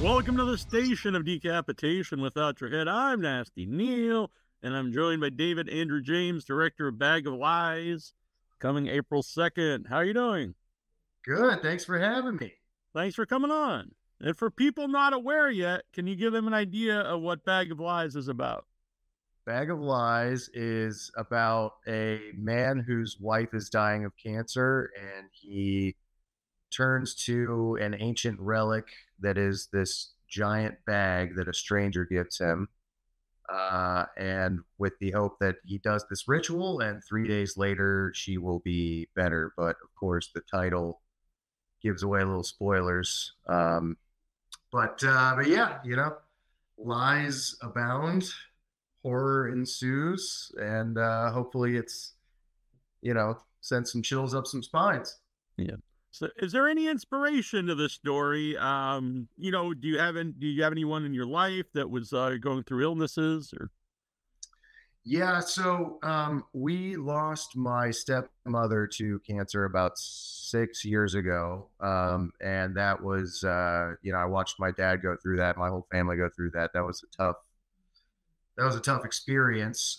Welcome to the station of decapitation without your head. I'm Nasty Neil, and I'm joined by David Andrew James, director of Bag of Lies, coming April 2nd. How are you doing? Good. Thanks for having me. Thanks for coming on. And for people not aware yet, can you give them an idea of what Bag of Lies is about? Bag of Lies is about a man whose wife is dying of cancer, and he turns to an ancient relic that is this giant bag that a stranger gives him. And with the hope that he does this ritual, and 3 days later, she will be better. But of course, the title gives away little spoilers. But yeah, lies abound, horror ensues, and hopefully it's sends some chills up some spines. Yeah. So, is there any inspiration to this story? Do you have anyone in your life that was going through illnesses or? Yeah, so we lost my stepmother to cancer about 6 years ago, and that was I watched my dad go through that, my whole family go through that. That was a tough experience,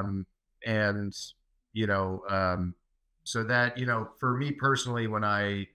and you know, so that for me personally, when I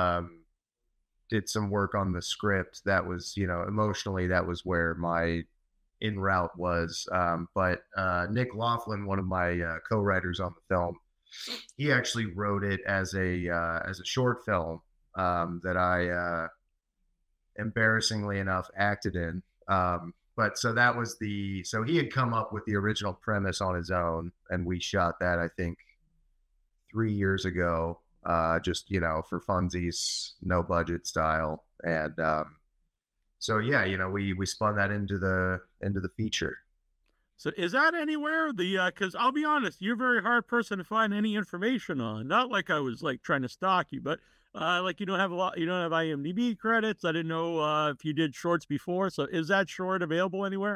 did some work on the script, that was emotionally that was where my in route was. But Nick Laughlin, one of my co-writers on the film, he actually wrote it as a short film that I embarrassingly enough acted in. But so that was so he had come up with the original premise on his own, and we shot that I think 3 years ago, just for funsies, no budget style, and so yeah, we spun that into the feature. So is that anywhere? Because I'll be honest, you're a very hard person to find any information on. Not like I was like trying to stalk you, but like you don't have IMDb credits. I didn't know if you did shorts before. So is that short available anywhere?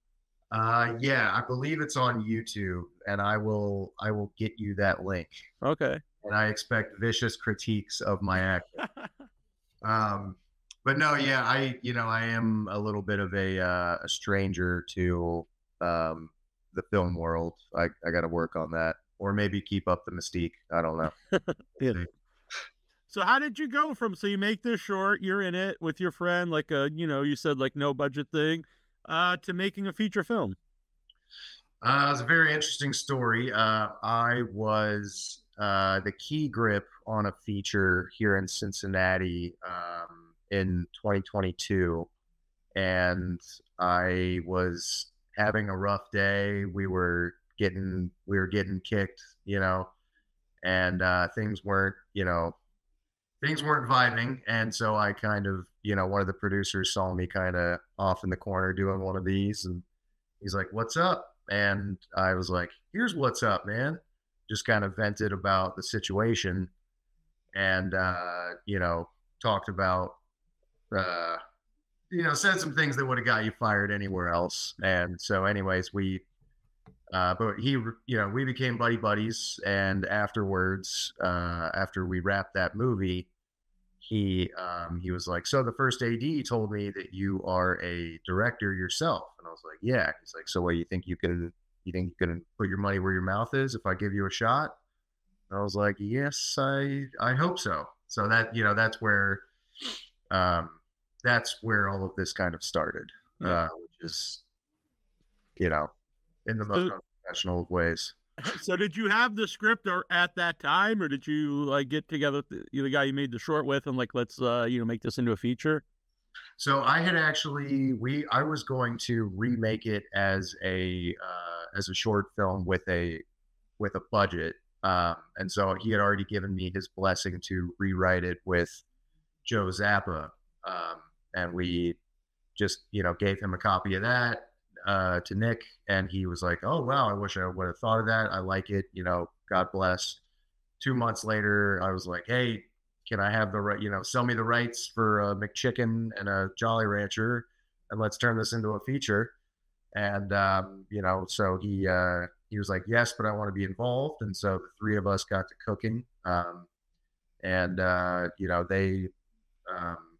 Yeah, I believe it's on YouTube, and I will get you that link. Okay. And I expect vicious critiques of my acting. Um, but no, yeah, I am a little bit of a stranger to the film world. I got to work on that, or maybe keep up the mystique. I don't know. Yeah. So how did you go from, so you make this short, you're in it with your friend, like you said like no budget thing, to making a feature film? It's a very interesting story. I was the key grip on a feature here in Cincinnati in 2022, and I was having a rough day. We were getting kicked, and things weren't vibing, and so I kind of, one of the producers saw me kind of off in the corner doing one of these, and he's like, "What's up?" And I was like, "Here's what's up, man." Just kind of vented about the situation, and talked about uh, said some things that would have got you fired anywhere else. And so, anyways, but we became buddy buddies, and afterwards, after we wrapped that movie, he was like, "So the first AD told me that you are a director yourself," and I was like, "Yeah." He's like, "So what, you think you can put your money where your mouth is if I give you a shot?" And I was like, "Yes, I hope so." So um, that's where all of this kind of started, Yeah. which is you know in the most So, unprofessional of ways. so did you have the script or at that time, or did you like get together with the guy you made the short with and like, let's make this into a feature? So I had actually we I was going to remake it as a short film with a budget, and so he had already given me his blessing to rewrite it with Joe Zappa, and we just gave him a copy of that to Nick, and he was like, "Oh wow, I wish I would have thought of that. I like it. God bless." 2 months later, I was like, "Hey, can I have the right? Sell me the rights for a McChicken and a Jolly Rancher, and let's turn this into a feature." And so he was like, "Yes, but I want to be involved." And so the three of us got to cooking, and they um,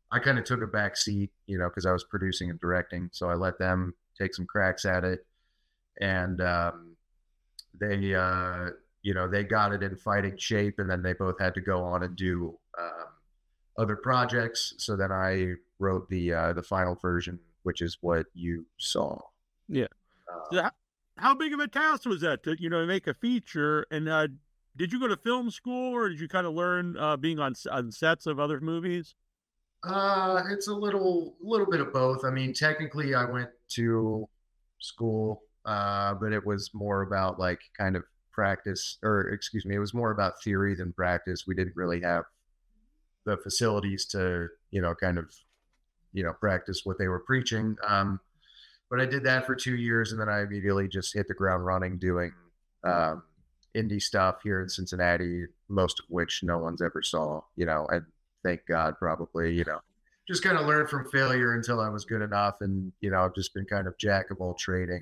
I kind of took a back seat, because I was producing and directing. So I let them take some cracks at it. And they, they got it in fighting shape. And then they both had to go on and do other projects. So then I wrote the final version, which is what you saw. Yeah. So how big of a task was that to make a feature? And did you go to film school, or did you kind of learn being on sets of other movies? It's a little bit of both. I mean, technically, I went to school, but it was more about like kind of practice, or excuse me, it was more about theory than practice. We didn't really have the facilities to, kind of, practice what they were preaching. But I did that for 2 years, and then I immediately just hit the ground running doing um, indie stuff here in Cincinnati, most of which no one's ever saw, and thank God, probably, just kind of learned from failure until I was good enough. And, I've just been kind of jack of all trading.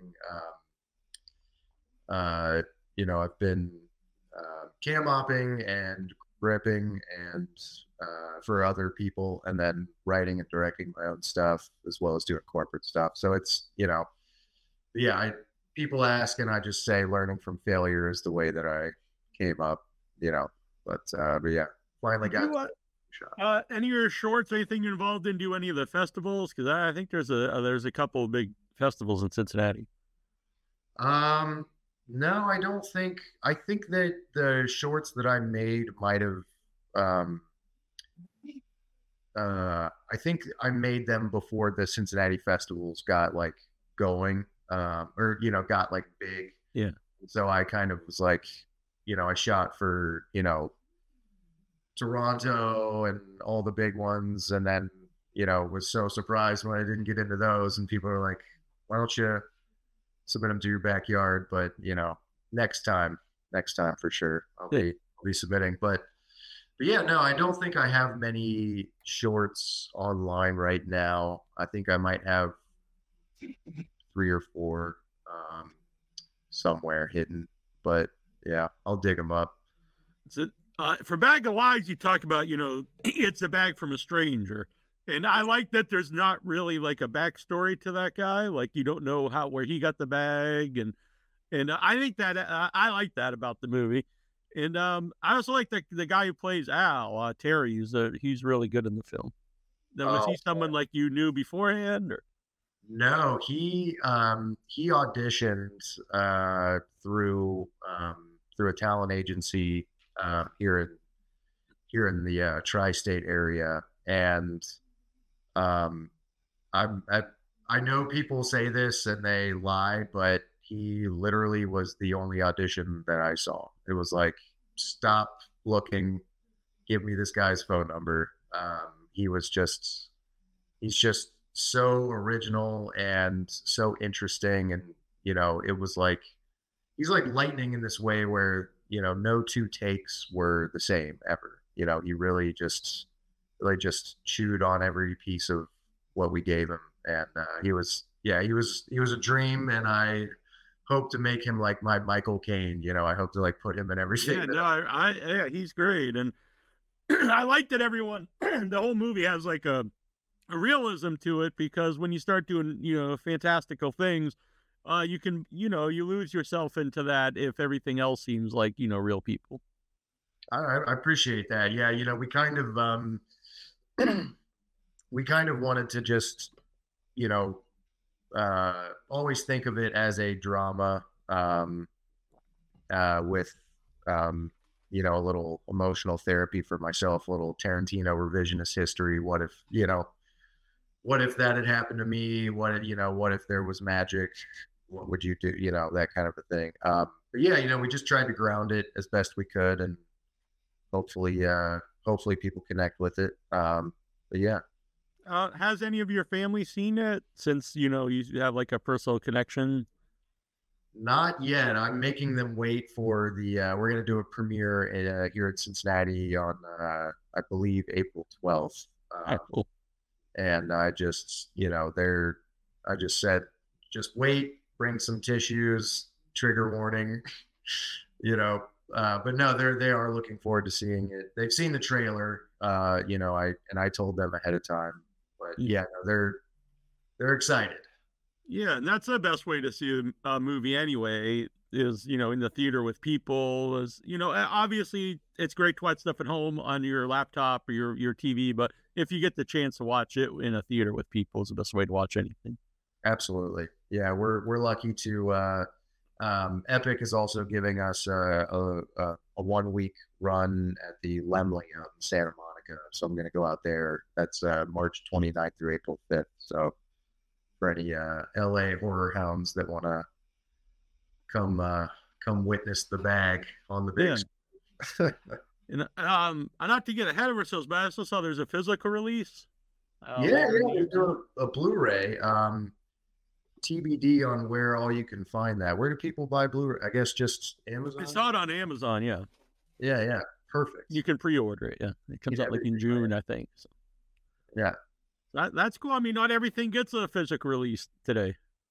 I've been cam mopping and gripping and for other people, and then writing and directing my own stuff as well as doing corporate stuff. So it's, yeah, people ask, and I just say learning from failure is the way that I came up, but yeah, finally got shot. Any of your shorts, anything you're involved in, do any of the festivals? Because I think there's a couple of big festivals in Cincinnati. No, I don't think. I think that the shorts that I made might have. I think I made them before the Cincinnati festivals got like going, or got like big. Yeah. So I kind of was like, I shot for Toronto and all the big ones, and then was so surprised when I didn't get into those, and people are like, "Why don't you submit them to your backyard?" But next time for sure, I'll be submitting. But yeah, no, I don't think I have many shorts online right now. I think I might have 3 or 4 somewhere hidden, but yeah, I'll dig them up. So, for Bag of Lies, you talk about, it's a bag from a stranger. And I like that there's not really like a backstory to that guy. Like you don't know where he got the bag. And I think that I like that about the movie. And I also like the guy who plays Al, Terry. He's really good in the film. Now, was he someone like you knew beforehand? Or? No, he auditioned through a talent agency here in the tri-state area, and I know people say this and they lie, but he literally was the only audition that I saw. It was like, stop looking, give me this guy's phone number. He's just so original and so interesting. And, it was like, he's like lightning in this way where, no 2 takes were the same ever. He really just chewed on every piece of what we gave him. And he was a dream. And I hope to make him like my Michael Caine. I hope to like put him in everything. Yeah, no, he's great. And I like that everyone, the whole movie has like a realism to it, because when you start doing, fantastical things, you can, you lose yourself into that if everything else seems like, real people. I appreciate that. Yeah. We kind of, wanted to just, always think of it as a drama, with, a little emotional therapy for myself, a little Tarantino revisionist history. What if that had happened to me? What if there was magic? What would you do? That kind of a thing. But yeah, we just tried to ground it as best we could, and hopefully people connect with it. But yeah. Has any of your family seen it, since, you have like a personal connection? Not yet. I'm making them wait for we're going to do a premiere here in Cincinnati on, I believe, April 12th. Cool. And I just, I just said, just wait, bring some tissues, trigger warning, but no, they are looking forward to seeing it. They've seen the trailer, I told them ahead of time, but yeah, no, they're excited. Yeah, and that's the best way to see a movie anyway, is, in the theater with people. Is, obviously it's great to watch stuff at home on your laptop or your TV, but if you get the chance to watch it in a theater with people, is the best way to watch anything. Absolutely. Yeah, we're lucky to Epic is also giving us a 1 week run at the Lemley out in Santa Monica. So I'm going to go out there. That's March 29th through April 5th. So for any LA horror hounds that want to come witness the bag on the big screen. And not to get ahead of ourselves, but I also saw there's a physical release. Yeah, they're doing a Blu-ray. TBD on where all you can find that. Where do people buy Blu-ray? I guess just Amazon. I saw it on Amazon. Yeah. Yeah. Perfect. You can pre-order it. Yeah, it comes out like in June, I think. So. Yeah. That's cool. I mean, not everything gets a physical release today.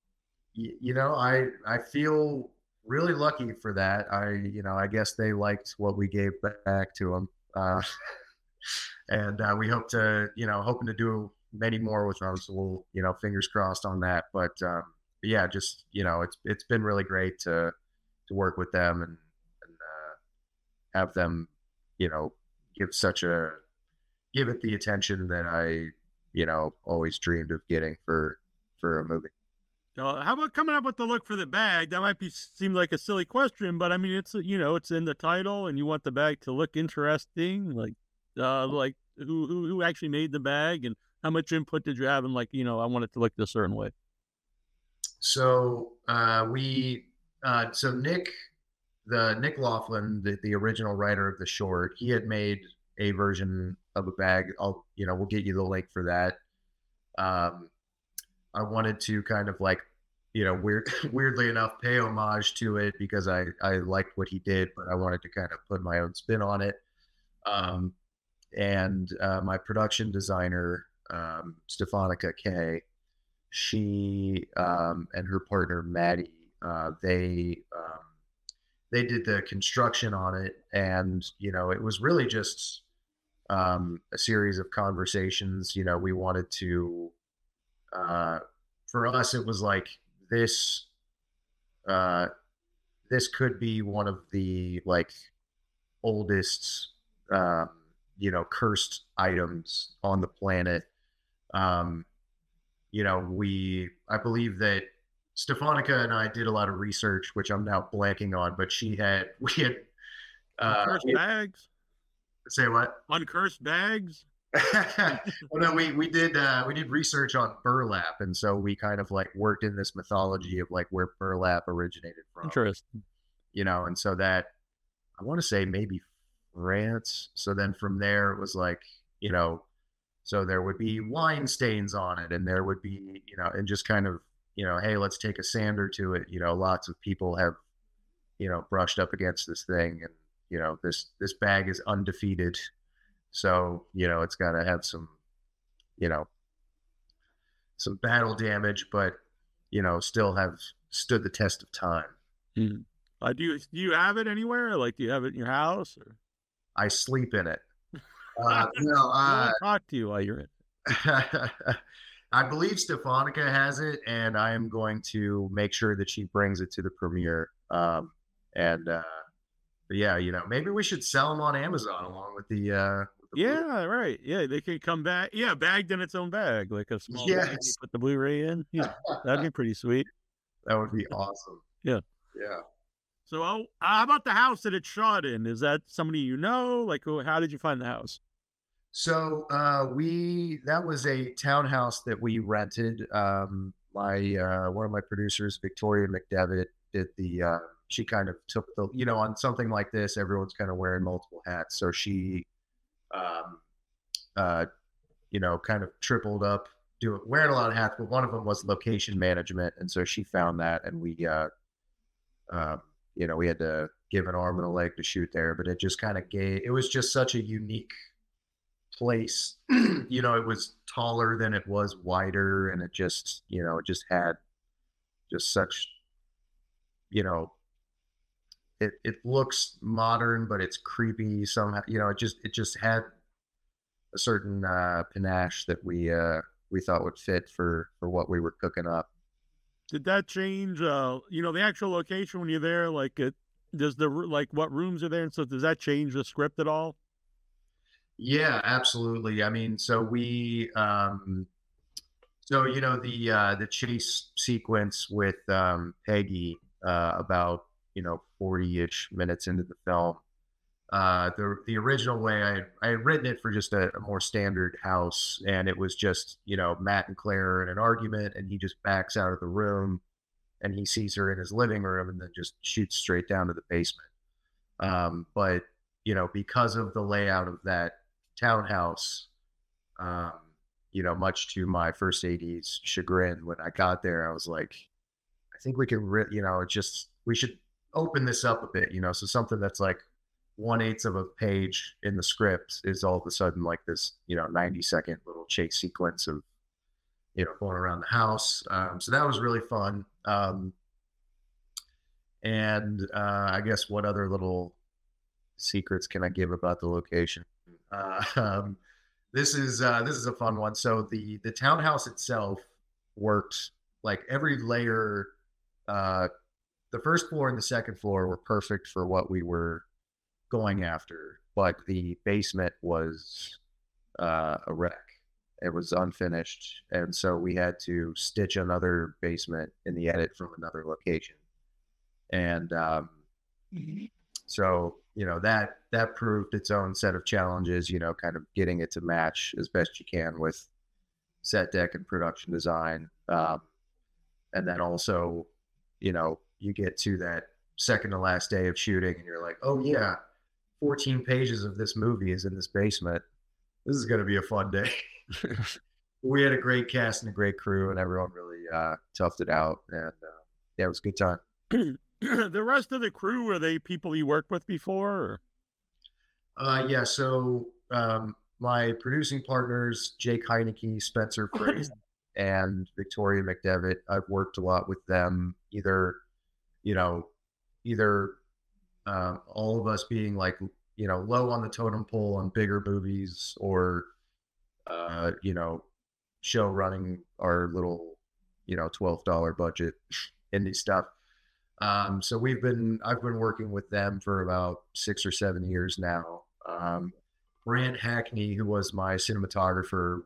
I feel really lucky for that. I guess they liked what we gave back to them, and we hope to, hoping to do many more with them. So we'll, fingers crossed on that. But yeah, just it's been really great to work with them and have them, give it the attention that I always dreamed of getting for a movie. How about coming up with the look for the bag? That might seem like a silly question, but I mean, it's it's in the title, and you want the bag to look interesting. Like who actually made the bag, and how much input did you have? And I want it to look this certain way. So Nick Laughlin, the original writer of the short, he had made a version of a bag. We'll get you the link for that. I wanted to kind of weirdly enough, pay homage to it because I liked what he did, but I wanted to kind of put my own spin on it. And my production designer, Stefanica K, she and her partner Maddie, they did the construction on it, and it was really just a series of conversations. We wanted to, for us, it was like this could be one of the oldest cursed items on the planet. I believe that Stefanica and I did a lot of research, which I'm now blanking on, but we had Uncursed bags. Say what? Uncursed bags. Well, no, we did research on burlap, and so we kind of worked in this mythology of where burlap originated from. Interesting. And so that, I want to say maybe France. So then from there it was so there would be wine stains on it, and there would be and just kind of hey, let's take a sander to it. Lots of people have brushed up against this thing, and this bag is undefeated. So, it's got to have some battle damage, but, still have stood the test of time. Do you have it anywhere? Do you have it in your house? Or? I sleep in it. Talk to you while you're in it. I believe Stefanica has it, and I am going to make sure that she brings it to the premiere. But yeah, maybe we should sell them on Amazon along with the yeah, right. Yeah, they could come back. Yeah, bagged in its own bag, like a small bag you put the Blu-ray in. Yeah, that'd be pretty sweet. That would be awesome. Yeah. So, how about the house that it's shot in? Is that somebody you know? How did you find the house? So that was a townhouse that we rented. One of my producers, Victoria McDevitt, did she kind of took the, on something like this, everyone's kind of wearing multiple hats. So she, kind of tripled up, wearing a lot of hats, but one of them was location management. And so she found that, and we had to give an arm and a leg to shoot there, but it just kind of it was just such a unique place. It was taller than it was wider, and it just, it just had just such, it looks modern, but it's creepy somehow. It just had a certain panache that we thought would fit for what we were cooking up. Did that change, the actual location when you're there? Like, does like what rooms are there? And so does that change the script at all? Yeah, absolutely. I mean, the chase sequence with Peggy about 40-ish minutes into the film. The original way I had written it for just a more standard house, and it was just Matt and Claire in an argument, and he just backs out of the room, and he sees her in his living room, and then just shoots straight down to the basement. But because of the layout of that townhouse, um, much to my first AD's chagrin, when I got there, I was like, I think we can, we should open this up a bit, so something that's like 1/8 of a page in the script is all of a sudden like this, 90-second little chase sequence of, going around the house. So that was really fun. And I guess what other little secrets can I give about the location? Uh, um, this is a fun one. So the townhouse itself worked like every layer. Uh, the first floor and the second floor were perfect for what we were going after, but the basement was a wreck. It was unfinished, and so we had to stitch another basement in the edit from another location. And so that proved its own set of challenges. Kind of getting it to match as best you can with set deck and production design, and then also, you get to that second to last day of shooting, and you're like, oh yeah, 14 pages of this movie is in this basement. This is going to be a fun day. We had a great cast and a great crew, and everyone really toughed it out. And yeah, it was a good time. The rest of the crew, were they people you worked with before? Or? Yeah, so my producing partners, Jake Heineke, Spencer Fraser, and Victoria McDevitt, I've worked a lot with them, either all of us being like, low on the totem pole on bigger movies, or, show running our little, $12 budget indie stuff. So I've been working with them for about 6 or 7 years now. Brant Hackney, who was my cinematographer,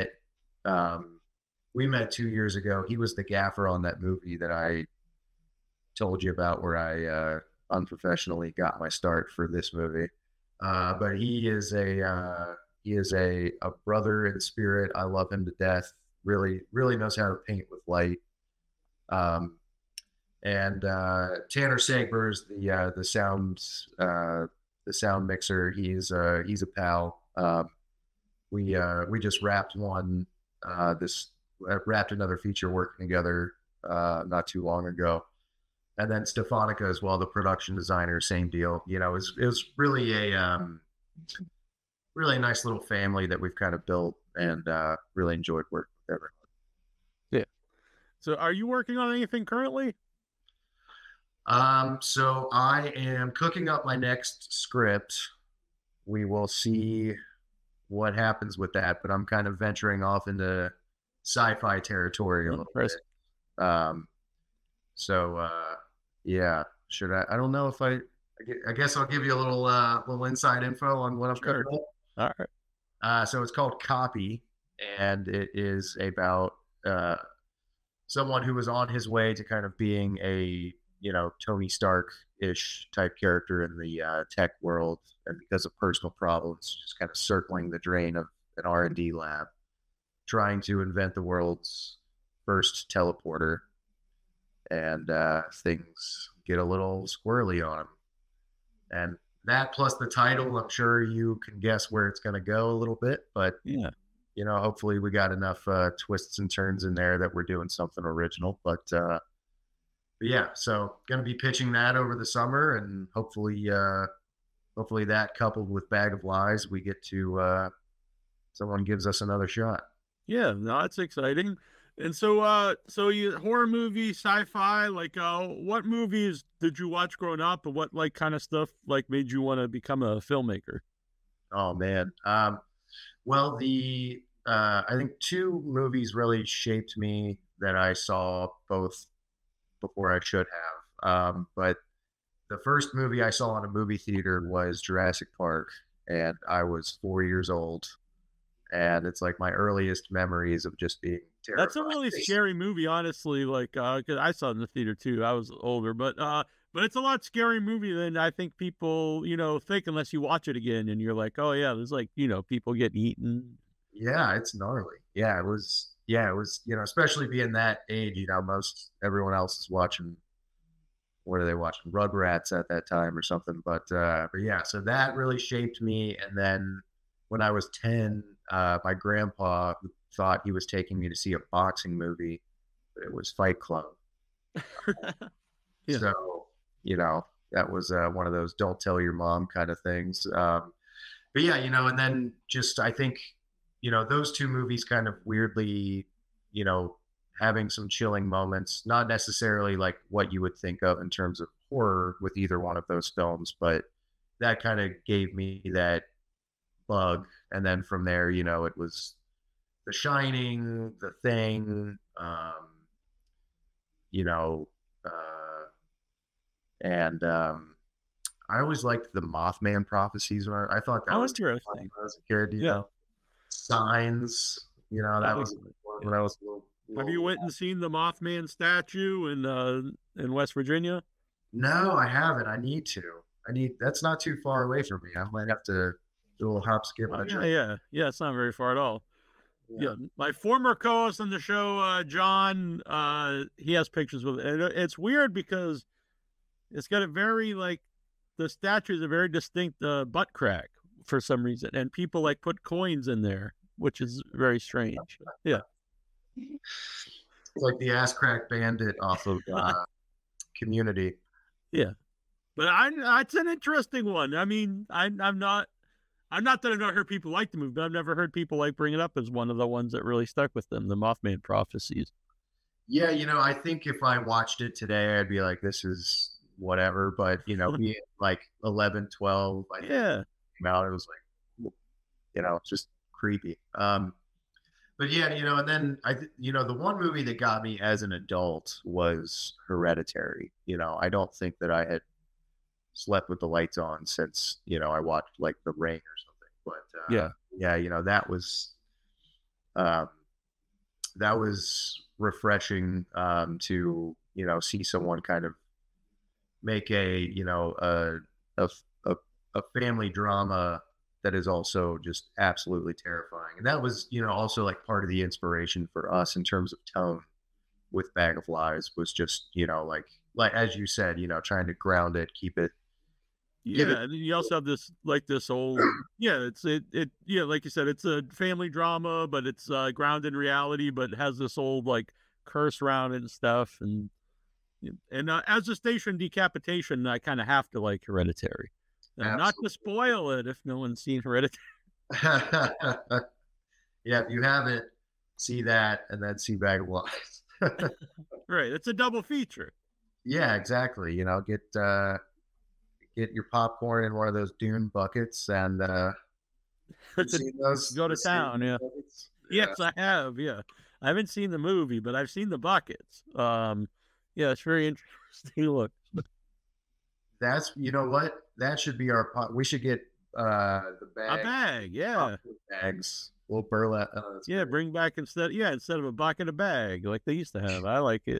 we met 2 years ago. He was the gaffer on that movie that I told you about, where I unprofessionally got my start for this movie. But he is a brother in spirit. I love him to death. Really, really knows how to paint with light. And Tanner Sagbers, the sound mixer. He's a pal. We just wrapped wrapped another feature working together not too long ago. And then Stefanica as well, the production designer, same deal. It was really a nice little family that we've kind of built, and really enjoyed working with everyone. Yeah. So are you working on anything currently? So I am cooking up my next script. We will see what happens with that, but I'm kind of venturing off into sci-fi territory a little bit. Yeah, should I don't know if I guess I'll give you a little inside info on what I've covered. All right. So it's called Copy, and it is about someone who was on his way to kind of being a Tony Stark-ish type character in the tech world, and because of personal problems, just kind of circling the drain of an R&D lab, trying to invent the world's first teleporter, and things get a little squirrely on him. And that plus the title, I'm sure you can guess where it's going to go a little bit, but yeah, hopefully we got enough twists and turns in there that we're doing something original. But yeah, so going to be pitching that over the summer, and hopefully that coupled with Bag of Lies, we get to someone gives us another shot. Yeah, no, it's exciting. And so you horror movie, sci-fi, like what movies did you watch growing up, and what like kind of stuff like made you want to become a filmmaker? Oh man. Well, the I think two movies really shaped me that I saw both before I should have. But the first movie I saw in a movie theater was Jurassic Park, and I was 4 years old. And it's like my earliest memories of just being That's a terrified. really scary movie, honestly. Like, 'cause I saw it in the theater too. I was older, but it's a lot scary movie than I think people, think unless you watch it again and you're like, oh yeah, there's like, people getting eaten. Yeah, it's gnarly. Yeah, it was. Yeah, it was. Especially being that age, most everyone else is watching. What are they watching? Rugrats at that time or something. But yeah, so that really shaped me. And then when I was 10, my grandpa thought he was taking me to see a boxing movie, but it was Fight Club. Yeah. So, that was one of those don't tell your mom kind of things. But yeah, and then just I think, those two movies kind of weirdly, you know, having some chilling moments, not necessarily like what you would think of in terms of horror with either one of those films, but that kind of gave me that bug. And then from there, it was The Shining, The Thing, you know, uh, and I always liked the Mothman prophecies. I thought that Oh, was fun interesting. when I was a kid. Yeah. Signs. I That like was it. one Yeah. when I was a little. Have you little went and seen the Mothman statue in West Virginia? No, I haven't. I need to. That's not too far away from me. I might have to do a little hop, skip, Oh and a yeah, jump. yeah, yeah. It's not very far at all. Yeah. Yeah, my former co-host on the show, John, he has pictures with it. And it's weird because it's got a very like the statue is a very distinct butt crack for some reason, and people like put coins in there, which is very strange. Yeah, It's like the ass crack bandit off of Community. yeah. But it's an interesting one. I mean, I'm not that I've not heard people like the movie, but I've never heard people like bring it up as one of the ones that really stuck with them, the Mothman prophecies. Yeah, I think if I watched it today, I'd be like, this is whatever. But, being like 11, 12, I think Yeah. came out, it was like, just creepy. But yeah, and then the one movie that got me as an adult was Hereditary. I don't think that I had slept with the lights on since, I watched like The Ring or something. But Yeah. yeah, um, that was refreshing to see someone kind of make a, a a family drama that is also just absolutely terrifying. And that was also like part of the inspiration for us in terms of tone with Bag of Lies was just like as you said, trying to ground it, keep it, give it. Yeah, and then you also have this old yeah, like you said, it's a family drama, but it's grounded in reality, but it has this old like curse around it and stuff, and as a station decapitation, I kind of have to like Hereditary. Not to spoil it if no one's seen Hereditary. Yeah, if you haven't, see that and then see Bag of Lies. Right, it's a double feature. Yeah, exactly. Get your popcorn in one of those Dune buckets and seen those Go to town, yeah. buckets? Yes, I have. Yeah, I haven't seen the movie, but I've seen the buckets. Yeah, it's very interesting. Look, That's what that should be our pot. We should get the a bag bag. Yeah, bags. Little burlap. Oh, that's yeah. great. Bring back instead of a bucket, a bag like they used to have. I like it.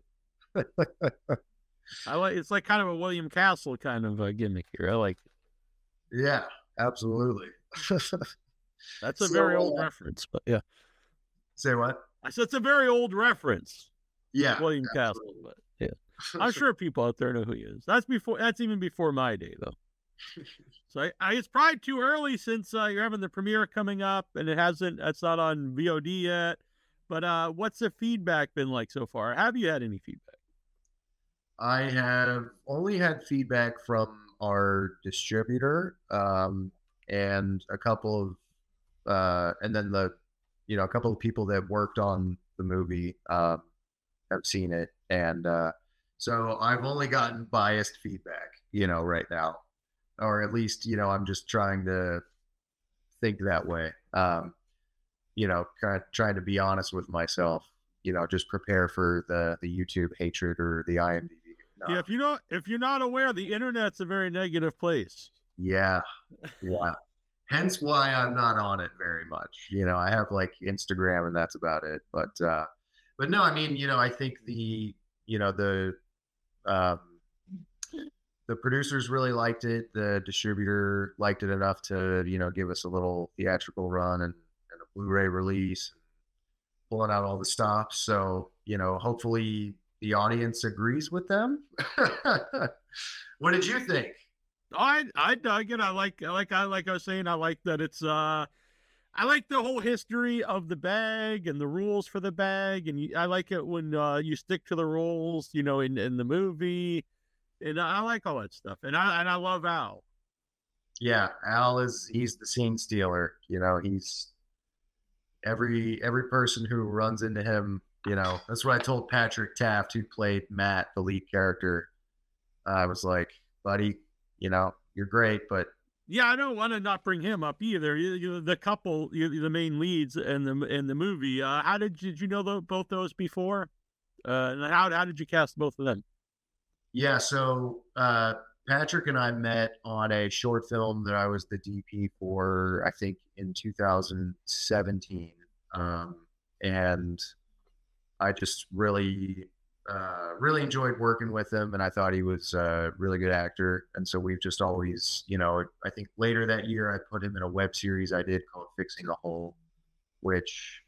It's like kind of a William Castle kind of a gimmick here. I like it. Yeah, absolutely. That's a very old reference, but yeah. Say what? I said it's a very old reference, Yeah, William Castle, absolutely. but yeah. I'm sure people out there know who he is. That's even before my day though. So it's probably too early since you're having the premiere coming up and it's not on VOD yet. But what's the feedback been like so far? Have you had any feedback? I have only had feedback from our distributor, and a couple of, and then a couple of people that worked on the movie, have seen it, and so I've only gotten biased feedback, right now, or at least I'm just trying to think that way. Kind of trying to be honest with myself. Just prepare for the YouTube hatred or the IMDb. Yeah, if you're not aware, the internet's a very negative place. Yeah, yeah. Hence why I'm not on it very much. I have like Instagram and that's about it. But no, I mean, I think um, the producers really liked it. The distributor liked it enough to, give us a little theatrical run and a Blu-ray release, pulling out all the stops. So, hopefully the audience agrees with them. What did you think? I dug it. I was saying, I like that it's I like the whole history of the bag and the rules for the bag, and I like it when you stick to the rules, in the movie, and I like all that stuff, and I love Al. Yeah, he's the scene stealer. He's every person who runs into him. That's what I told Patrick Taft, who played Matt, the lead character. I was like, buddy, you're great, but Yeah, I don't want to not bring him up either. The couple, the main leads in the movie. How did you know both those before? And how did you cast both of them? yeah. So Patrick and I met on a short film that I was the DP for, I think in 2017, and I just really enjoyed working with him, and I thought he was a really good actor. And so we've just always, I think later that year I put him in a web series I did called Fixing the Hole, which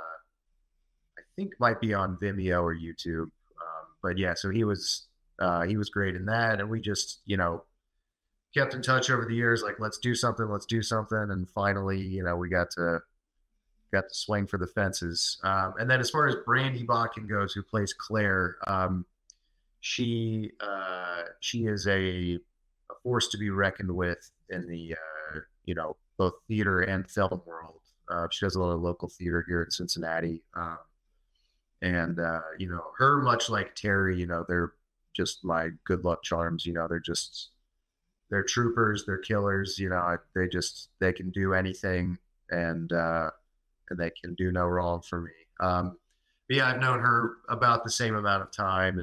I think might be on Vimeo or YouTube. But yeah, so he was great in that, and we just kept in touch over the years, like let's do something, and finally we got to swing for the fences. And then as far as Brandy Botkin goes, who plays Claire, she is a force to be reckoned with in the both theater and film world. She does a lot of local theater here in Cincinnati, and her, much like Terry, they're just my good luck charms. They're troopers, they're killers. They can do anything, and they can do no wrong for me. But yeah, I've known her about the same amount of time, and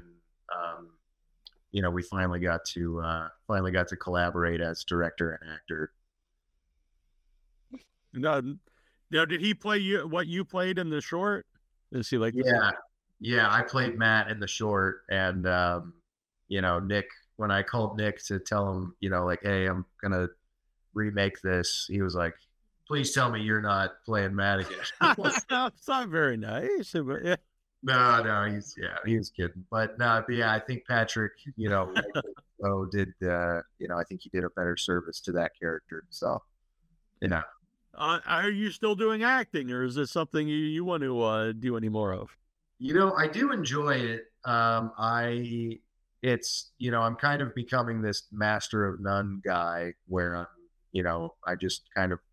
we finally got to collaborate as director and actor. Now, did he play what you played in the short? Is he like? Yeah, I played Matt in the short, and Nick. When I called Nick to tell him, like, hey, I'm gonna remake this, he was like, please tell me you're not playing Matt again. It's not very nice, but yeah. No, he was kidding. But no, I think Patrick, did, I think he did a better service to that character. So, Are you still doing acting, or is this something you want to do any more of? I do enjoy it. I'm kind of becoming this master of none guy where I just kind of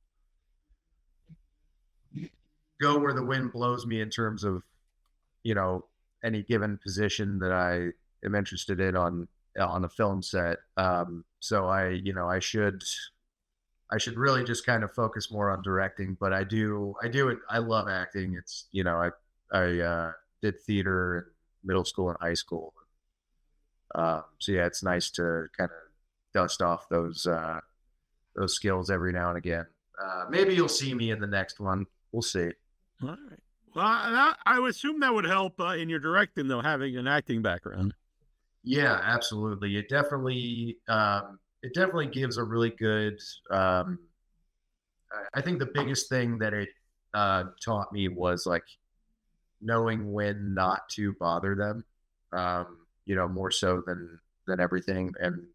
go where the wind blows me in terms of, any given position that I am interested in on a film set. So I should really just kind of focus more on directing, but I do it. I love acting. It's, I did theater in middle school and high school. So yeah, it's nice to kind of dust off those skills every now and again. Maybe you'll see me in the next one. We'll see. All right. Well, I would assume that would help in your directing, though, having an acting background. Yeah, absolutely. It definitely gives a really good. I think the biggest thing that it taught me was like knowing when not to bother them. More so than everything,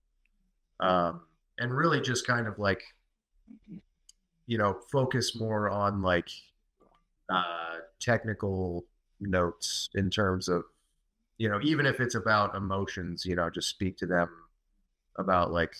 and really just kind of like focus more on like technical notes in terms of even if it's about emotions, just speak to them about like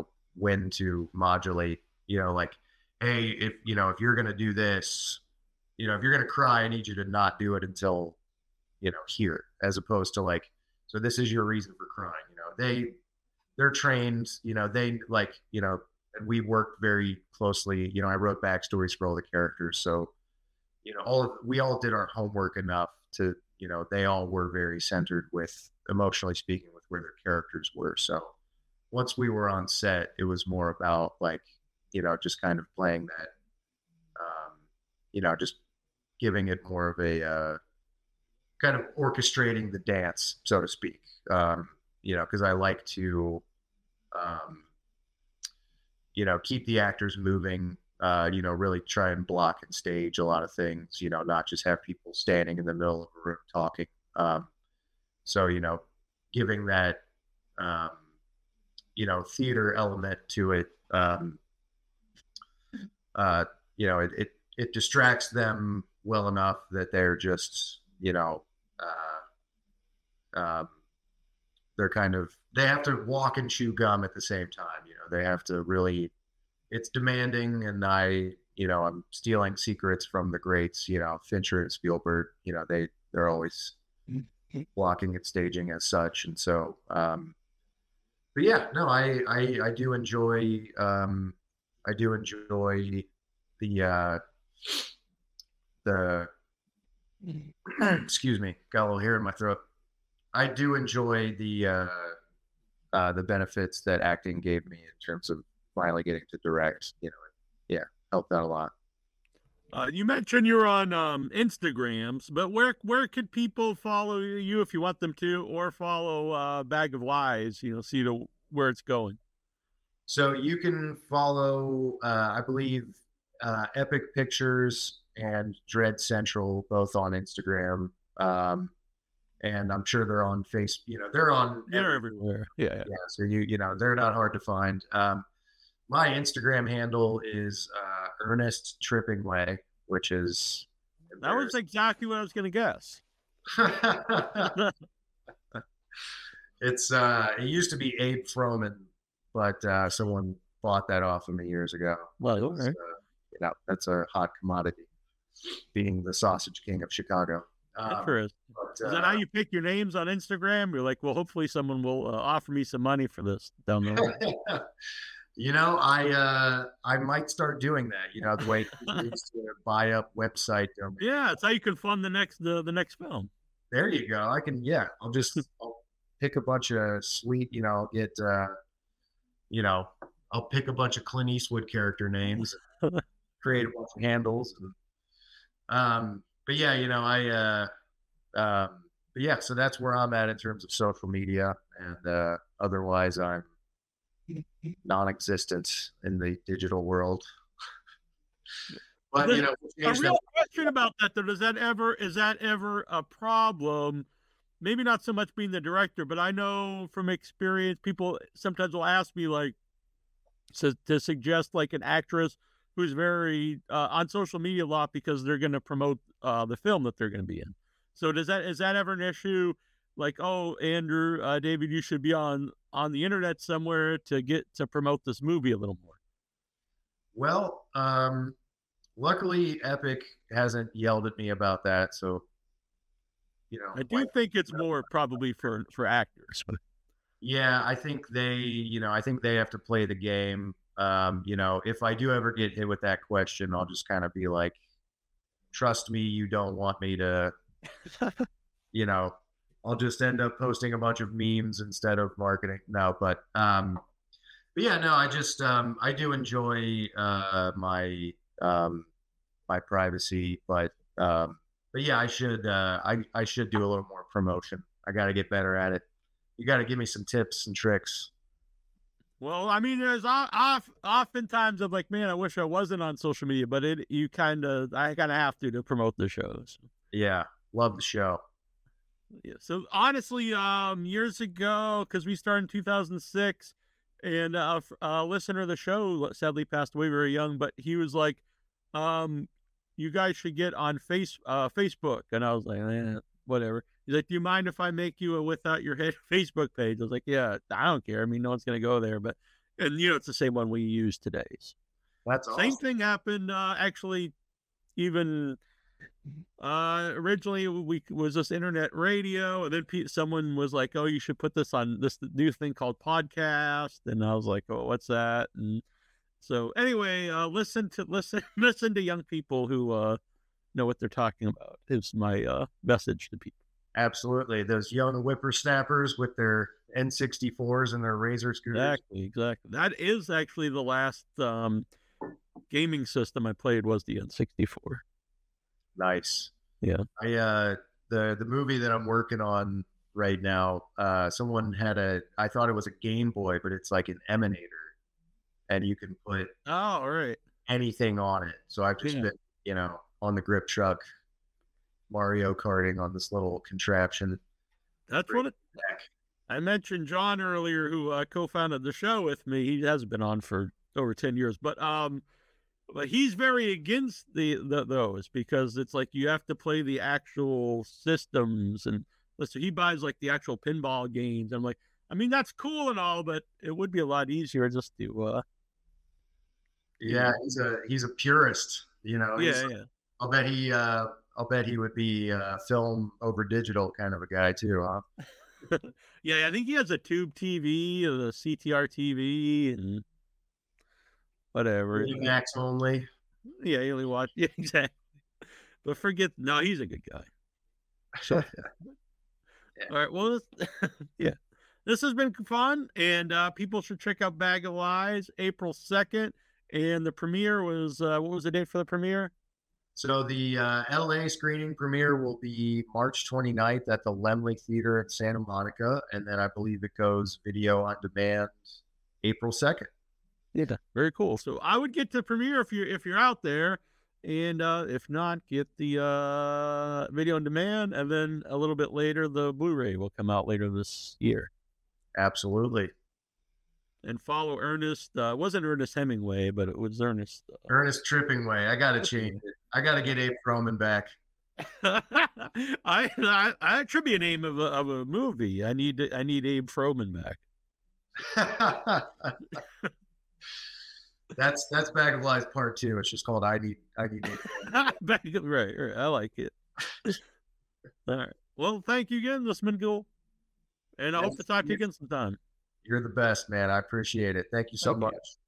when to modulate, like, hey, if you're gonna do this, if you're gonna cry, I need you to not do it until, here, as opposed to like, so this is your reason for crying. They're trained, they like, and we worked very closely. I wrote backstories for all the characters. So, we all did our homework enough to, they all were very centered with, emotionally speaking, with where their characters were. So once we were on set, it was more about like, just kind of playing that, just giving it more of a, kind of orchestrating the dance, so to speak. Because I like to, um, keep the actors moving, really try and block and stage a lot of things, not just have people standing in the middle of a room talking. So, giving that, um, theater element to it, it distracts them well enough that they're just, they're kind of, they have to walk and chew gum at the same time. They have to really, it's demanding, and I'm stealing secrets from the greats, Fincher and Spielberg. They're always blocking and staging as such. And so, but yeah, no, I do enjoy, the excuse me, got a little hair in my throat. I do enjoy the benefits that acting gave me in terms of finally getting to direct. Yeah, helped out a lot. You mentioned you're on Instagrams, but where could people follow you if you want them to, or follow Bag of Lies? See where it's going. So you can follow, I believe, Epic Pictures and Dread Central both on Instagram. And I'm sure they're on Facebook. They're on. They're everywhere. Yeah. So they're not hard to find. My Instagram handle is Ernest Trippingway, which is. That was exactly what I was going to guess. It used to be Abe Froman, but someone bought that off of me years ago. Well, okay. That's a hot commodity, being the Sausage King of Chicago. Is that how you pick your names on Instagram? You're like, well, hopefully someone will offer me some money for this down the road. I might start doing that. The way people used to buy up website domains. Yeah, it's how you can fund the next film. There you go. I'll pick a bunch of sweet, I'll pick a bunch of Clint Eastwood character names, create a bunch of handles. But yeah, but yeah, so that's where I'm at in terms of social media, and otherwise I'm non-existent in the digital world. But a real question about that though, is that ever a problem? Maybe not so much being the director, but I know from experience, people sometimes will ask me like to suggest like an actress who's very on social media a lot because they're going to promote the film that they're going to be in. So is that ever an issue? Like, oh, Andrew, David, you should be on the internet somewhere to promote this movie a little more. Well, luckily Epic hasn't yelled at me about that. So, I do think it's more probably for actors. Yeah, I think they have to play the game. If I do ever get hit with that question, I'll just kind of be like, trust me, you don't want me to, I'll just end up posting a bunch of memes instead of marketing. No, but yeah, no, I just, I do enjoy, my privacy, but yeah, I should do a little more promotion. I got to get better at it. You got to give me some tips and tricks. Well, I mean, there's oftentimes I'm like, man, I wish I wasn't on social media, but I kind of have to promote the shows. Yeah, love the show. Yeah. So honestly, years ago, because we started in 2006, and a listener of the show sadly passed away very young, but he was like, you guys should get on Facebook, and I was like, whatever. He's like, do you mind if I make you a without your head Facebook page? I was like, yeah, I don't care. I mean, no one's going to go there, but, and it's the same one we use today. That's awesome. Same thing happened, actually, even Originally we was this internet radio, and then someone was like, "Oh, you should put this on this new thing called podcast," and I was like, "Oh, what's that?" And so anyway, listen to young people who know what they're talking about. Is my message to people. Absolutely. Those young whippersnappers with their N64s and their Razor scooters. Exactly. That is actually the last gaming system I played was the N64. Nice. Yeah. The movie that I'm working on right now, someone had I thought it was a Game Boy, but it's like an emanator, and you can put Oh, all right. anything on it. So I've just been, on the grip truck, Mario karting on this little contraption. That's what I mentioned John earlier, who co-founded the show with me. He hasn't been on for over 10 years, but he's very against those because it's like you have to play the actual systems, and listen, he buys like the actual pinball games. I'm like, I mean, that's cool and all, but it would be a lot easier just to yeah, he's a purist, yeah. I'll bet he would be film over digital kind of a guy too, huh? Yeah, I think he has a tube TV, a CTR TV, and whatever. Max only. Yeah, he only watch. Yeah, exactly. But no, he's a good guy. So, yeah. All right. Well, yeah, this has been fun, and people should check out Bag of Lies April 2nd. And the premiere was what was the date for the premiere? So the LA screening premiere will be March 29th at the Laemmle Theater in Santa Monica, and then I believe it goes video on demand April 2nd. Yeah, very cool. So I would get the premiere if you're out there, and if not, get the video on demand, and then a little bit later the Blu-ray will come out later this year. Absolutely. And follow Ernest. Wasn't Ernest Hemingway, but it was Ernest. Ernest Trippingway. I got to change it. I got to get Abe Froman back. That should be a name of a movie. I need Abe Froman back. That's Bag of Lies Part 2. It's just called I Need Abe Froman. Right. I like it. All right. Well, thank you again. This has been cool. And I hope to talk to you again sometime. You're the best, man. I appreciate it. Thank you so much.